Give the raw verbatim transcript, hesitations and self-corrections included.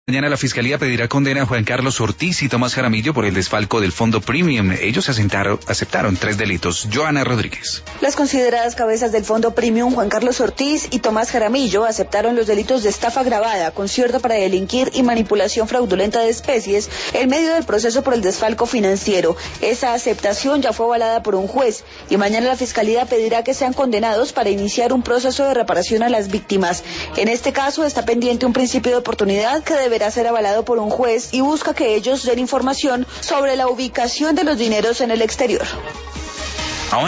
Mañana la Fiscalía pedirá condena a Juan Carlos Ortiz y Tomás Jaramillo por el desfalco del Fondo Premium. Ellos aceptaron, aceptaron tres delitos. Joana Rodríguez. Las consideradas cabezas del Fondo Premium, Juan Carlos Ortiz y Tomás Jaramillo, aceptaron los delitos de estafa agravada, concierto para delinquir y manipulación fraudulenta de especies en medio del proceso por el desfalco financiero. Esa aceptación ya fue avalada por un juez y mañana la Fiscalía pedirá que sean condenados para iniciar un proceso de reparación a las víctimas. En este caso está pendiente un principio de oportunidad que deberá ser avalado por un juez y busca que ellos den información sobre la ubicación de los dineros en el exterior.